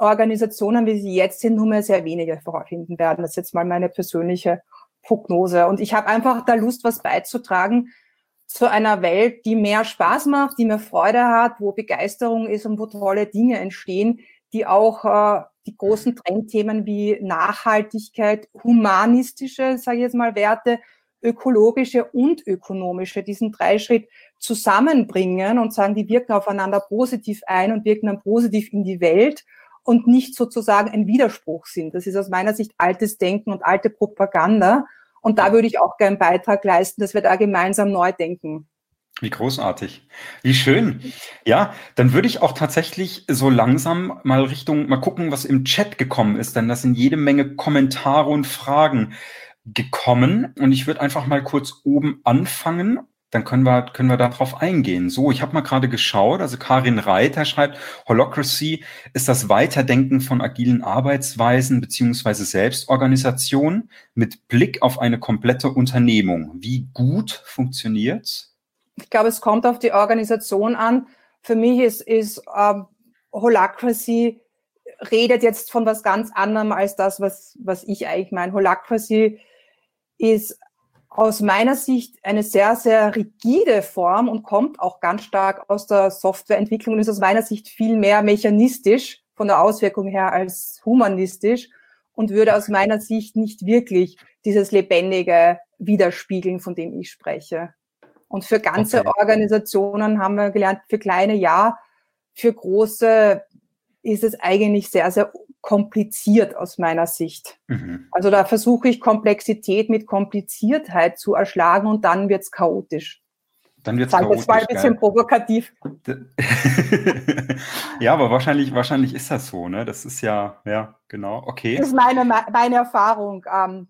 Organisationen, wie sie jetzt sind, nur mehr sehr wenige vorfinden werden. Das ist jetzt mal meine persönliche Prognose. Und ich habe einfach da Lust, was beizutragen zu einer Welt, die mehr Spaß macht, die mehr Freude hat, wo Begeisterung ist und wo tolle Dinge entstehen, die auch äh, die großen Trendthemen wie Nachhaltigkeit, humanistische, sage ich jetzt mal, Werte, ökologische und ökonomische, diesen Dreischritt zusammenbringen und sagen, die wirken aufeinander positiv ein und wirken dann positiv in die Welt und nicht sozusagen ein Widerspruch sind. Das ist aus meiner Sicht altes Denken und alte Propaganda. Und da würde ich auch gerne einen Beitrag leisten, dass wir da gemeinsam neu denken. Wie großartig. Wie schön. Ja, dann würde ich auch tatsächlich so langsam mal Richtung, mal gucken, was im Chat gekommen ist, denn das sind jede Menge Kommentare und Fragen gekommen. Und ich würde einfach mal kurz oben anfangen. Dann können wir, können wir darauf eingehen. So, ich habe mal gerade geschaut, also Karin Reiter schreibt, Holacracy ist das Weiterdenken von agilen Arbeitsweisen beziehungsweise Selbstorganisation mit Blick auf eine komplette Unternehmung. Wie gut funktioniert's? Ich glaube, es kommt auf die Organisation an. Für mich ist, ist ähm, Holacracy redet jetzt von was ganz anderem als das, was, was ich eigentlich meine. Holacracy ist aus meiner Sicht eine sehr, sehr rigide Form und kommt auch ganz stark aus der Softwareentwicklung und ist aus meiner Sicht viel mehr mechanistisch von der Auswirkung her als humanistisch und würde aus meiner Sicht nicht wirklich dieses Lebendige widerspiegeln, von dem ich spreche. Und für ganze okay. Organisationen haben wir gelernt, für kleine ja, für große ist es eigentlich sehr, sehr kompliziert aus meiner Sicht. Mhm. Also da versuche ich Komplexität mit Kompliziertheit zu erschlagen und dann wird's chaotisch. Dann wird's chaotisch. Das war ein bisschen geil. Provokativ. Ja, aber wahrscheinlich, wahrscheinlich ist das so, ne? Das ist ja, ja, genau, okay. Das ist meine, meine Erfahrung. Ähm,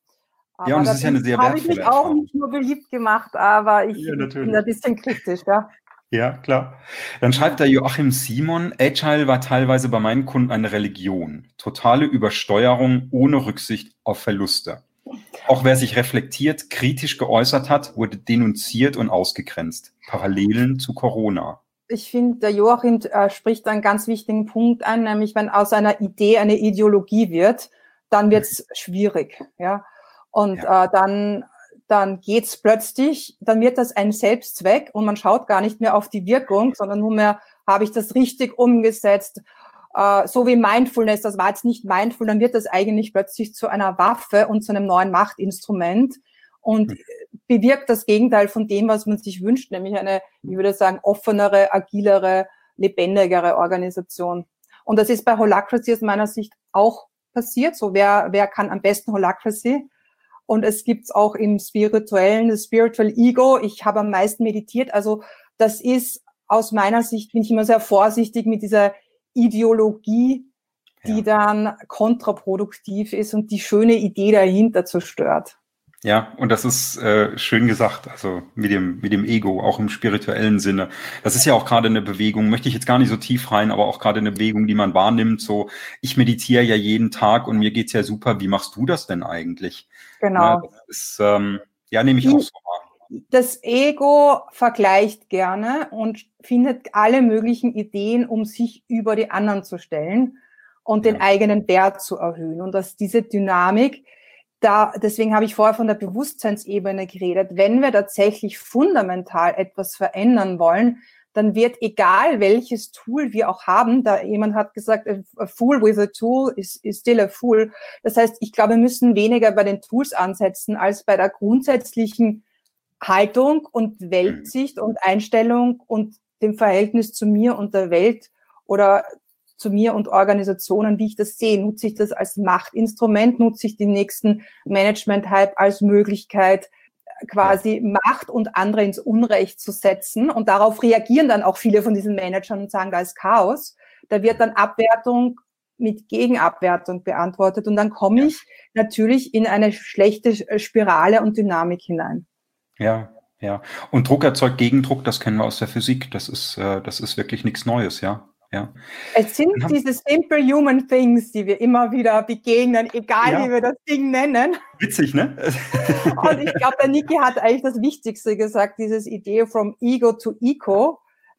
ja, und es ist ja eine sehr wertvolle Erfahrung. Habe ich mich auch nicht nur beliebt gemacht, aber ich ja, bin ein bisschen kritisch, ja. Ja, klar. Dann schreibt der Joachim Simon, Agile war teilweise bei meinen Kunden eine Religion. Totale Übersteuerung ohne Rücksicht auf Verluste. Auch wer sich reflektiert, kritisch geäußert hat, wurde denunziert und ausgegrenzt. Parallelen zu Corona. Ich finde, der Joachim äh, spricht einen ganz wichtigen Punkt an, nämlich wenn aus einer Idee eine Ideologie wird, dann wird es schwierig. Ja? Und ja. Äh, dann... dann geht's plötzlich, dann wird das ein Selbstzweck und man schaut gar nicht mehr auf die Wirkung, sondern nur mehr, habe ich das richtig umgesetzt, äh, so wie Mindfulness, das war jetzt nicht Mindful, dann wird das eigentlich plötzlich zu einer Waffe und zu einem neuen Machtinstrument und bewirkt das Gegenteil von dem, was man sich wünscht, nämlich eine, ich würde sagen, offenere, agilere, lebendigere Organisation. Und das ist bei Holacracy aus meiner Sicht auch passiert, so wer, wer kann am besten Holacracy? Und es gibt's auch im Spirituellen, das Spiritual Ego. Ich habe am meisten meditiert. Also das ist aus meiner Sicht, bin ich immer sehr vorsichtig mit dieser Ideologie, die ja. dann kontraproduktiv ist und die schöne Idee dahinter zerstört. Ja, und das ist äh, schön gesagt, also mit dem mit dem Ego, auch im spirituellen Sinne. Das ist ja auch gerade eine Bewegung, möchte ich jetzt gar nicht so tief rein, aber auch gerade eine Bewegung, die man wahrnimmt, so ich meditiere ja jeden Tag und mir geht's ja super, wie machst du das denn eigentlich? Genau. Ja, das ist, ähm, ja, nehme ich auch so wahr. Das Ego vergleicht gerne und findet alle möglichen Ideen, um sich über die anderen zu stellen und ja. den eigenen Wert zu erhöhen. Und dass diese Dynamik, da, deswegen habe ich vorher von der Bewusstseinsebene geredet. Wenn wir tatsächlich fundamental etwas verändern wollen, dann wird egal welches Tool wir auch haben, da jemand hat gesagt, a fool with a tool is, is still a fool. Das heißt, ich glaube, wir müssen weniger bei den Tools ansetzen als bei der grundsätzlichen Haltung und Weltsicht und Einstellung und dem Verhältnis zu mir und der Welt oder zu mir und Organisationen, wie ich das sehe. Nutze ich das als Machtinstrument? Nutze ich den nächsten Management-Hype als Möglichkeit, quasi ja. Macht und andere ins Unrecht zu setzen? Und darauf reagieren dann auch viele von diesen Managern und sagen, da ist Chaos. Da wird dann Abwertung mit Gegenabwertung beantwortet. Und dann komme ich natürlich in eine schlechte Spirale und Dynamik hinein. Ja, ja. Und Druck erzeugt Gegendruck, das kennen wir aus der Physik. Das ist, äh, das ist wirklich nichts Neues, ja. Ja. Es sind diese simple human things, die wir immer wieder begegnen, egal ja. wie wir das Ding nennen. Witzig, ne? Und ich glaube, der Niki hat eigentlich das Wichtigste gesagt, dieses Idee from Ego to Eco.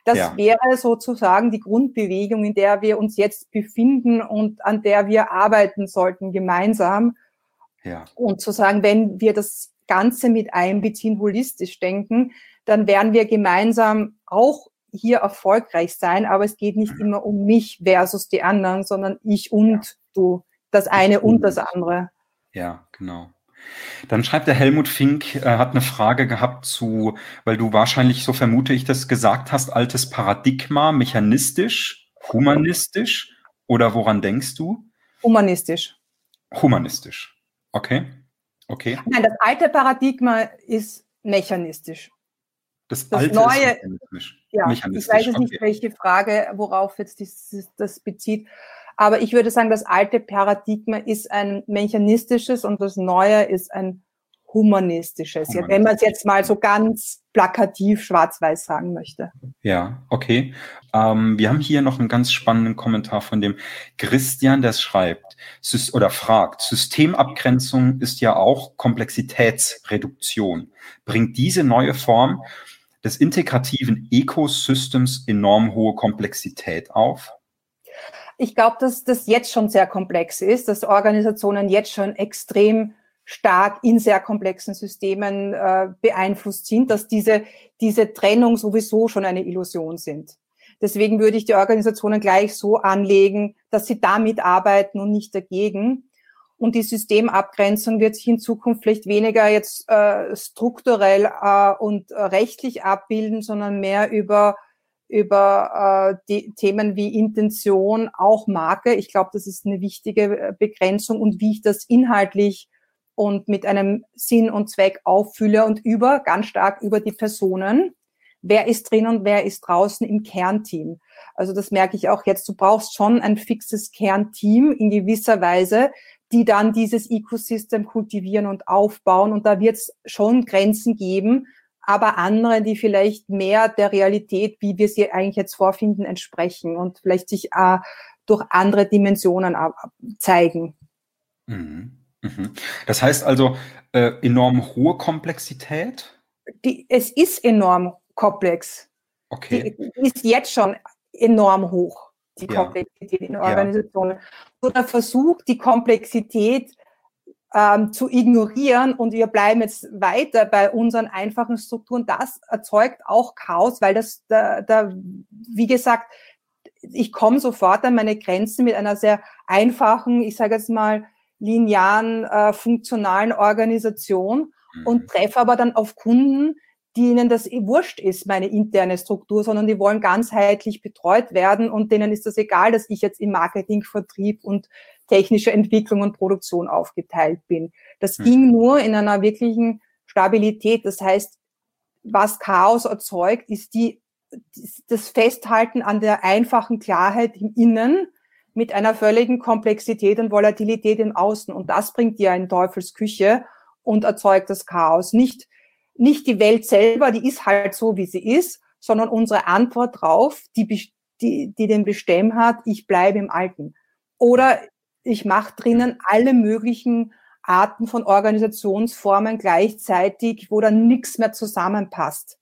Das Ja. wäre sozusagen die Grundbewegung, in der wir uns jetzt befinden und an der wir arbeiten sollten gemeinsam. Ja. Und zu sagen, wenn wir das Ganze mit einbeziehen, holistisch denken, dann werden wir gemeinsam auch hier erfolgreich sein. Aber es geht nicht immer um mich versus die anderen, sondern ich und ja. du. Das eine ich und das andere. Ja, genau. Dann schreibt der Helmut Fink, äh, hat eine Frage gehabt zu, weil du wahrscheinlich, so vermute ich das, gesagt hast, altes Paradigma, mechanistisch, humanistisch oder woran denkst du? Humanistisch. Humanistisch. Okay. Okay. Nein, das alte Paradigma ist mechanistisch. Das, das alte neue, ist mechanistisch. Ja, mechanistisch. Ich weiß jetzt okay. nicht, welche Frage, worauf jetzt dieses, das bezieht. Aber ich würde sagen, das alte Paradigma ist ein mechanistisches und das neue ist ein humanistisches. Humanistisch. Wenn man es jetzt mal so ganz plakativ schwarz-weiß sagen möchte. Ja, okay. Ähm, wir haben hier noch einen ganz spannenden Kommentar von dem Christian, der schreibt oder fragt, Systemabgrenzung ist ja auch Komplexitätsreduktion. Bringt diese neue Form des integrativen Ecosystems enorm hohe Komplexität auf? Ich glaube, dass das jetzt schon sehr komplex ist, dass Organisationen jetzt schon extrem stark in sehr komplexen Systemen äh, beeinflusst sind, dass diese, diese Trennung sowieso schon eine Illusion sind. Deswegen würde ich die Organisationen gleich so anlegen, dass sie damit arbeiten und nicht dagegen. Und die Systemabgrenzung wird sich in Zukunft vielleicht weniger jetzt äh, strukturell äh, und äh, rechtlich abbilden, sondern mehr über über äh, die Themen wie Intention, auch Marke. Ich glaube, das ist eine wichtige Begrenzung und wie ich das inhaltlich und mit einem Sinn und Zweck auffülle und über, ganz stark über die Personen. Wer ist drin und wer ist draußen im Kernteam? Also das merke ich auch jetzt. Du brauchst schon ein fixes Kernteam in gewisser Weise, die dann dieses Ecosystem kultivieren und aufbauen. Und da wird es schon Grenzen geben, aber andere, die vielleicht mehr der Realität, wie wir sie eigentlich jetzt vorfinden, entsprechen und vielleicht sich äh, durch andere Dimensionen äh, zeigen. Mhm. Mhm. Das heißt also äh, enorm hohe Komplexität? Die, es ist enorm komplex. Okay. Die ist jetzt schon enorm hoch, die ja. Komplexität in Organisationen. Ja. So der Versuch, die Komplexität Ähm, zu ignorieren und wir bleiben jetzt weiter bei unseren einfachen Strukturen, das erzeugt auch Chaos, weil das, da, da wie gesagt, ich komme sofort an meine Grenzen mit einer sehr einfachen, ich sage jetzt mal, linearen, äh, funktionalen Organisation mhm. und treffe aber dann auf Kunden, die ihnen das eh wurscht ist, meine interne Struktur, sondern die wollen ganzheitlich betreut werden und denen ist das egal, dass ich jetzt im Marketing, Vertrieb und technische Entwicklung und Produktion aufgeteilt bin. Das mhm. ging nur in einer wirklichen Stabilität. Das heißt, was Chaos erzeugt, ist die, das Festhalten an der einfachen Klarheit im Innen mit einer völligen Komplexität und Volatilität im Außen. Und das bringt dir in Teufelsküche und erzeugt das Chaos. Nicht, nicht die Welt selber, die ist halt so, wie sie ist, sondern unsere Antwort drauf, die, die, die den Bestemm hat, ich bleibe im Alten. Oder ich mache drinnen alle möglichen Arten von Organisationsformen gleichzeitig, wo dann nichts mehr zusammenpasst.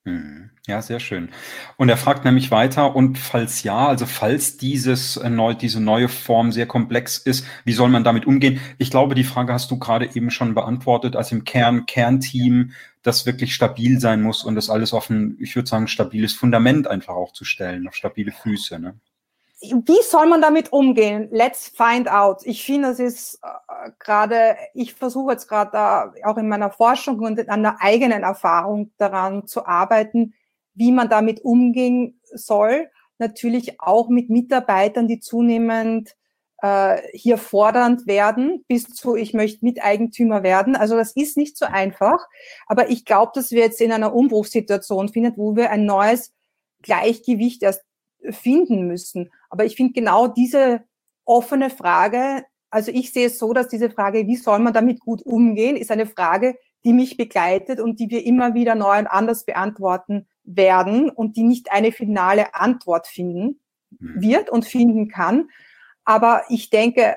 Ja, sehr schön. Und er fragt nämlich weiter, und falls ja, also falls dieses neu, diese neue Form sehr komplex ist, wie soll man damit umgehen? Ich glaube, die Frage hast du gerade eben schon beantwortet, also im Kern, Kernteam, das wirklich stabil sein muss und das alles auf ein, ich würde sagen, stabiles Fundament einfach auch zu stellen, auf stabile Füße, ne? Wie soll man damit umgehen? Let's find out. Ich finde, das ist äh, gerade, ich versuche jetzt gerade äh, auch in meiner Forschung und an der eigenen Erfahrung daran zu arbeiten, wie man damit umgehen soll. Natürlich auch mit Mitarbeitern, die zunehmend äh, hier fordernd werden, bis zu, ich möchte Miteigentümer werden. Also das ist nicht so einfach. Aber ich glaube, dass wir jetzt in einer Umbruchssituation finden, wo wir ein neues Gleichgewicht erst finden müssen. Aber ich finde genau diese offene Frage, also ich sehe es so, dass diese Frage, wie soll man damit gut umgehen, ist eine Frage, die mich begleitet und die wir immer wieder neu und anders beantworten werden und die nicht eine finale Antwort finden wird und finden kann. Aber ich denke,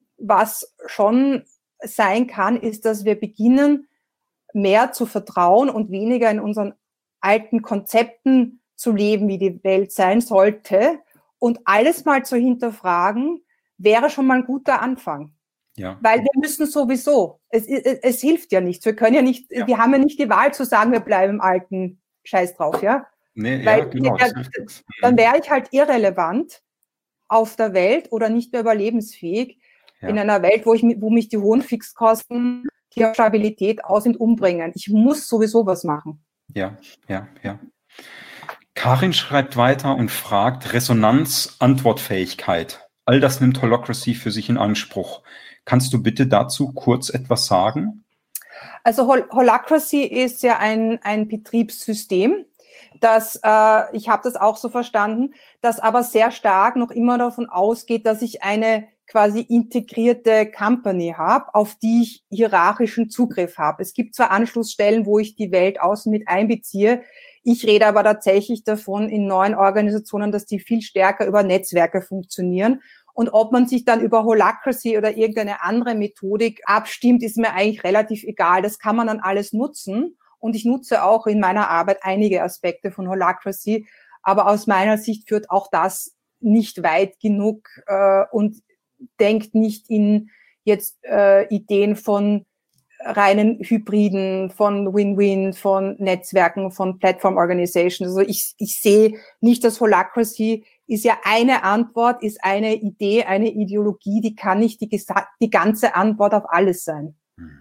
was schon sein kann, ist, dass wir beginnen, mehr zu vertrauen und weniger in unseren alten Konzepten zu leben, wie die Welt sein sollte. Und alles mal zu hinterfragen, wäre schon mal ein guter Anfang. Ja. Weil wir müssen sowieso, es, es, es hilft ja nichts. Wir können ja nicht, ja. wir haben ja nicht die Wahl zu sagen, wir bleiben im alten Scheiß drauf, ja. Nee, Weil ja, genau. Ja, dann wäre ich halt irrelevant auf der Welt oder nicht mehr überlebensfähig ja. in einer Welt, wo ich, wo mich die hohen Fixkosten, die auf Stabilität aus sind, umbringen. Ich muss sowieso was machen. Ja, ja, ja. Karin schreibt weiter und fragt, Resonanz, Antwortfähigkeit. All das nimmt Holacracy für sich in Anspruch. Kannst du bitte dazu kurz etwas sagen? Also Hol- Holacracy ist ja ein, ein Betriebssystem, das, äh, ich habe das auch so verstanden, das aber sehr stark noch immer davon ausgeht, dass ich eine quasi integrierte Company habe, auf die ich hierarchischen Zugriff habe. Es gibt zwar Anschlussstellen, wo ich die Welt außen mit einbeziehe, ich rede aber tatsächlich davon in neuen Organisationen, dass die viel stärker über Netzwerke funktionieren. Und ob man sich dann über Holacracy oder irgendeine andere Methodik abstimmt, ist mir eigentlich relativ egal. Das kann man dann alles nutzen. Und ich nutze auch in meiner Arbeit einige Aspekte von Holacracy. Aber aus meiner Sicht führt auch das nicht weit genug äh, und denkt nicht in jetzt äh, Ideen von reinen Hybriden, von Win-Win, von Netzwerken, von Platform Organizations. Also ich, ich sehe nicht, dass Holacracy ist ja eine Antwort, ist eine Idee, eine Ideologie, die kann nicht die, die ganze Antwort auf alles sein.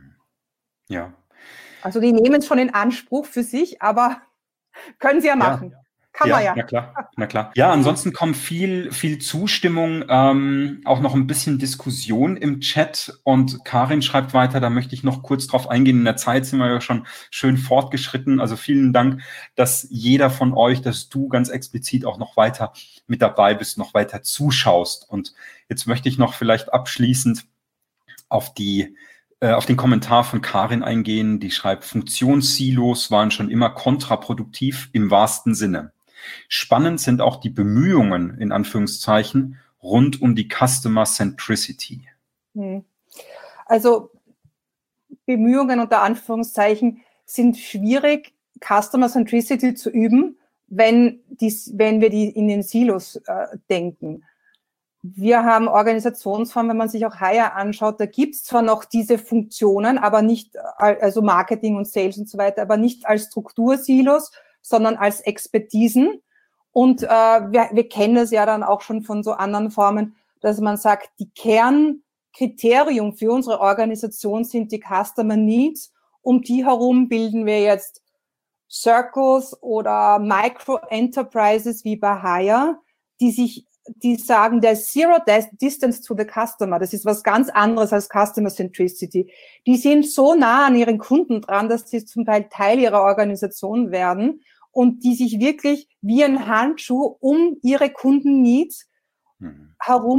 Ja. Also die nehmen es schon in Anspruch für sich, aber können sie ja machen. Ja. Kann ja, man ja. Na klar, na klar. Ja, ansonsten kommt viel, viel Zustimmung, ähm, auch noch ein bisschen Diskussion im Chat. Und Karin schreibt weiter, da möchte ich noch kurz drauf eingehen. In der Zeit sind wir ja schon schön fortgeschritten. Also vielen Dank, dass jeder von euch, dass du ganz explizit auch noch weiter mit dabei bist, noch weiter zuschaust. Und jetzt möchte ich noch vielleicht abschließend auf die auf den Kommentar von Karin eingehen, die schreibt, Funktionssilos waren schon immer kontraproduktiv im wahrsten Sinne. Spannend sind auch die Bemühungen, in Anführungszeichen, rund um die Customer Centricity. Also Bemühungen unter Anführungszeichen sind schwierig, Customer Centricity zu üben, wenn, dies, wenn wir die in den Silos äh, denken. Wir haben Organisationsformen, wenn man sich auch Hire anschaut, da gibt's zwar noch diese Funktionen, aber nicht, also Marketing und Sales und so weiter, aber nicht als Struktursilos, sondern als Expertisen. Und äh, wir, wir kennen das ja dann auch schon von so anderen Formen, dass man sagt, die Kernkriterium für unsere Organisation sind die Customer Needs. Um die herum bilden wir jetzt Circles oder Micro-Enterprises wie bei Hire, die sich die sagen, der Zero Distance to the Customer, das ist was ganz anderes als Customer Centricity. Die sind so nah an ihren Kunden dran, dass sie zum Teil Teil ihrer Organisation werden und die sich wirklich wie ein Handschuh um ihre Kundenneeds mhm.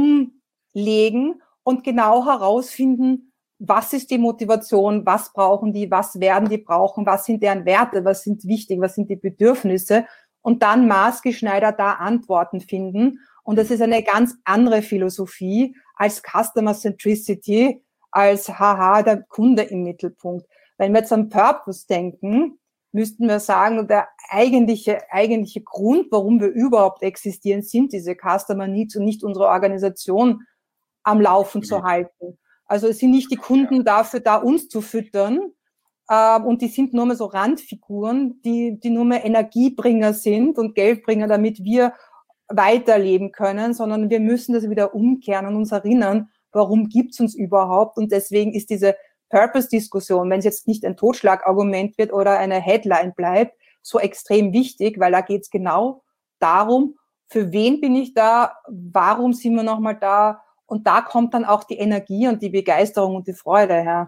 herumlegen und genau herausfinden, was ist die Motivation, was brauchen die, was werden die brauchen, was sind deren Werte, was sind wichtig, was sind die Bedürfnisse und dann maßgeschneidert da Antworten finden. Und das ist eine ganz andere Philosophie als Customer Centricity, als haha, der Kunde im Mittelpunkt. Wenn wir jetzt an Purpose denken, müssten wir sagen, der eigentliche, eigentliche Grund, warum wir überhaupt existieren, sind diese Customer Needs und nicht unsere Organisation am Laufen mhm. zu halten. Also es sind nicht die Kunden ja. dafür da, uns zu füttern, äh, und die sind nur mehr so Randfiguren, die, die nur mehr Energiebringer sind und Geldbringer, damit wir weiterleben können, sondern wir müssen das wieder umkehren und uns erinnern, warum gibt's uns überhaupt? Und deswegen ist diese Purpose-Diskussion, wenn es jetzt nicht ein Totschlagargument wird oder eine Headline bleibt, so extrem wichtig, weil da geht's genau darum, für wen bin ich da, warum sind wir nochmal da? Und da kommt dann auch die Energie und die Begeisterung und die Freude her.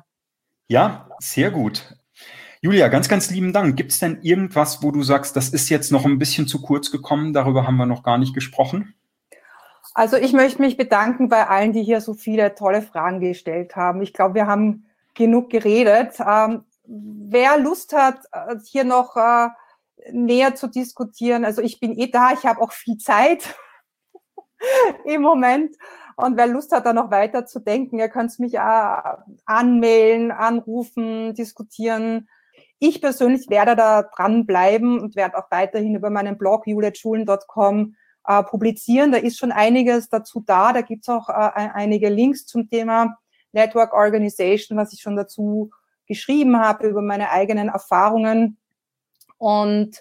Ja, sehr gut. Julia, ganz, ganz lieben Dank. Gibt es denn irgendwas, wo du sagst, das ist jetzt noch ein bisschen zu kurz gekommen, darüber haben wir noch gar nicht gesprochen? Also ich möchte mich bedanken bei allen, die hier so viele tolle Fragen gestellt haben. Ich glaube, wir haben genug geredet. Ähm, wer Lust hat, hier noch äh, näher zu diskutieren, also ich bin eh da, ich habe auch viel Zeit im Moment. Und wer Lust hat, da noch weiter zu denken, ihr könnt mich auch anmailen, anrufen, diskutieren. Ich persönlich werde da dranbleiben und werde auch weiterhin über meinen Blog juliet schulen punkt com äh, publizieren. Da ist schon einiges dazu da. Da gibt es auch äh, einige Links zum Thema Network Organization, was ich schon dazu geschrieben habe, über meine eigenen Erfahrungen. Und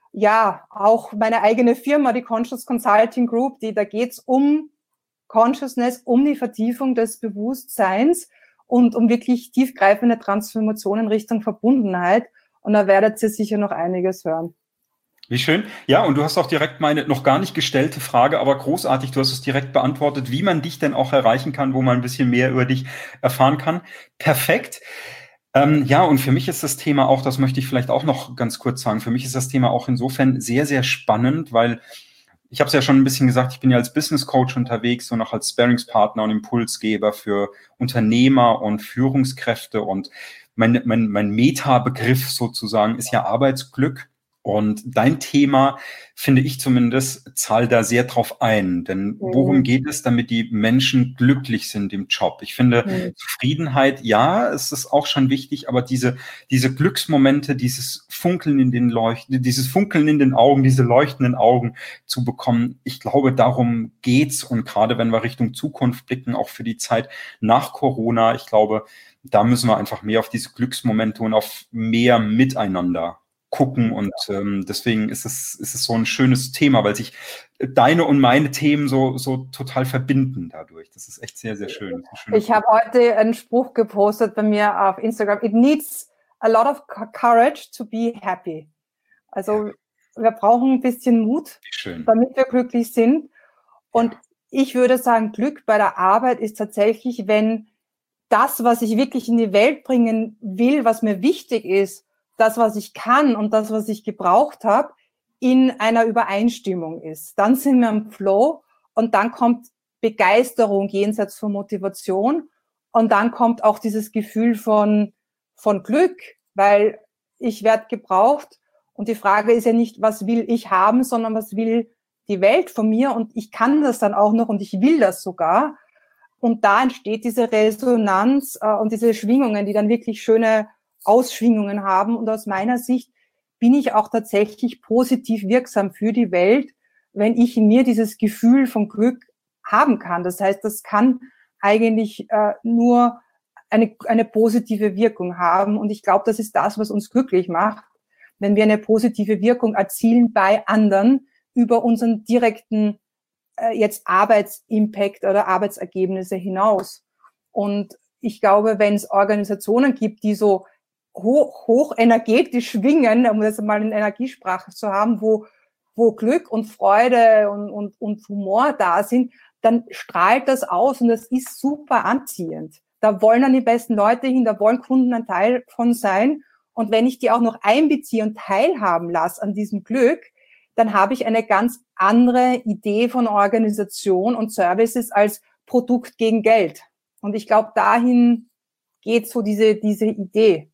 ja, auch meine eigene Firma, die Conscious Consulting Group, die, da geht's um Consciousness, um die Vertiefung des Bewusstseins und um wirklich tiefgreifende Transformationen Richtung Verbundenheit. Und da werdet ihr sicher noch einiges hören. Wie schön. Ja, und du hast auch direkt meine noch gar nicht gestellte Frage, aber großartig, du hast es direkt beantwortet, wie man dich denn auch erreichen kann, wo man ein bisschen mehr über dich erfahren kann. Perfekt. Ähm, ja, und für mich ist das Thema auch, das möchte ich vielleicht auch noch ganz kurz sagen, für mich ist das Thema auch insofern sehr, sehr spannend, weil ich habe es ja schon ein bisschen gesagt, ich bin ja als Business Coach unterwegs und auch als Sparringspartner und Impulsgeber für Unternehmer und Führungskräfte. Und mein, mein, mein Meta-Begriff sozusagen ist ja Arbeitsglück. Und dein Thema, finde ich zumindest, zahlt da sehr drauf ein. Denn worum geht es, damit die Menschen glücklich sind im Job? Ich finde, mhm. Zufriedenheit, ja, es ist auch schon wichtig, aber diese, diese Glücksmomente, dieses Funkeln in den Leuchten, dieses Funkeln in den Augen, diese leuchtenden Augen zu bekommen, ich glaube, darum geht's. Und gerade wenn wir Richtung Zukunft blicken, auch für die Zeit nach Corona, ich glaube, da müssen wir einfach mehr auf diese Glücksmomente und auf mehr Miteinander gucken und ähm, deswegen ist es ist es so ein schönes Thema, weil sich deine und meine Themen so so total verbinden dadurch. Das ist echt sehr, sehr schön. Ich habe heute einen Spruch gepostet bei mir auf Instagram. It needs a lot of courage to be happy. Also ja. Wir brauchen ein bisschen Mut, damit wir glücklich sind. Und ja. Ich würde sagen, Glück bei der Arbeit ist tatsächlich, wenn das, was ich wirklich in die Welt bringen will, was mir wichtig ist, das, was ich kann und das, was ich gebraucht habe, in einer Übereinstimmung ist. Dann sind wir im Flow und dann kommt Begeisterung jenseits von Motivation und dann kommt auch dieses Gefühl von, von Glück, weil ich werde gebraucht und die Frage ist ja nicht, was will ich haben, sondern was will die Welt von mir und ich kann das dann auch noch und ich will das sogar. Und da entsteht diese Resonanz äh, und diese Schwingungen, die dann wirklich schöne Ausschwingungen haben. Und aus meiner Sicht bin ich auch tatsächlich positiv wirksam für die Welt, wenn ich in mir dieses Gefühl von Glück haben kann. Das heißt, das kann eigentlich äh, nur eine, eine positive Wirkung haben. Und ich glaube, das ist das, was uns glücklich macht, wenn wir eine positive Wirkung erzielen bei anderen über unseren direkten äh, jetzt Arbetsimpact oder Arbeitsergebnisse hinaus. Und ich glaube, wenn es Organisationen gibt, die so hoch, hoch energetisch schwingen, um das mal in Energiesprache zu haben, wo, wo Glück und Freude und, und, und Humor da sind, dann strahlt das aus und das ist super anziehend. Da wollen dann die besten Leute hin, da wollen Kunden ein Teil von sein. Und wenn ich die auch noch einbeziehe und teilhaben lasse an diesem Glück, dann habe ich eine ganz andere Idee von Organisation und Services als Produkt gegen Geld. Und ich glaube, dahin geht so diese, diese Idee.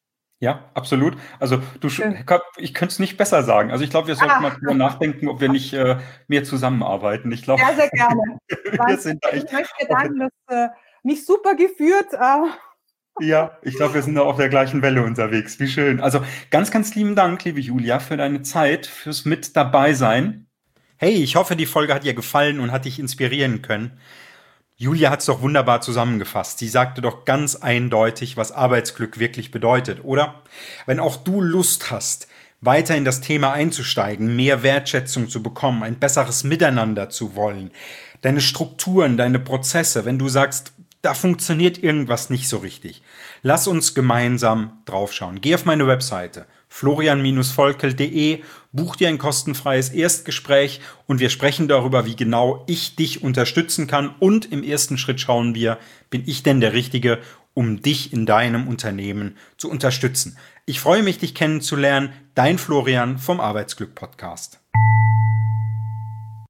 Ja, absolut. Also du, ich könnte es nicht besser sagen. Also ich glaube, wir sollten ah. mal drüber nachdenken, ob wir nicht äh, mehr zusammenarbeiten. Ich glaube, sehr, sehr gerne. wir sind ich möchte danken, dass äh, mich super geführt. Äh. Ja, ich glaube, wir sind da auf der gleichen Welle unterwegs. Wie schön. Also ganz, ganz lieben Dank, liebe Julia, für deine Zeit, fürs mit dabei sein. Hey, ich hoffe, die Folge hat dir gefallen und hat dich inspirieren können. Julia hat es doch wunderbar zusammengefasst. Sie sagte doch ganz eindeutig, was Arbeitsglück wirklich bedeutet, oder? Wenn auch du Lust hast, weiter in das Thema einzusteigen, mehr Wertschätzung zu bekommen, ein besseres Miteinander zu wollen, deine Strukturen, deine Prozesse, wenn du sagst, da funktioniert irgendwas nicht so richtig, lass uns gemeinsam draufschauen. Geh auf meine Webseite florian Volkel punkt de, buch dir ein kostenfreies Erstgespräch und wir sprechen darüber, wie genau ich dich unterstützen kann und im ersten Schritt schauen wir, bin ich denn der Richtige, um dich in deinem Unternehmen zu unterstützen. Ich freue mich, dich kennenzulernen. Dein Florian vom Arbeitsglück Podcast.